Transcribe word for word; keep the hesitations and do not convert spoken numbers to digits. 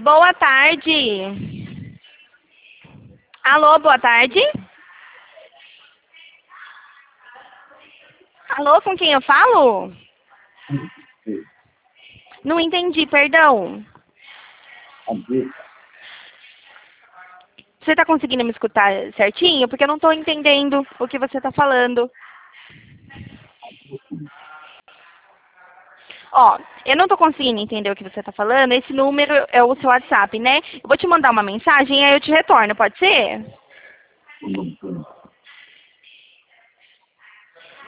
Boa tarde. Alô, boa tarde. Alô, com quem eu falo? Não entendi, perdão. Você está conseguindo me escutar certinho? Porque eu não estou entendendo o que você está falando. Ó, eu não estou conseguindo entender o que você está falando. Esse número é o seu WhatsApp, né? Eu vou te mandar uma mensagem e aí eu te retorno, pode ser?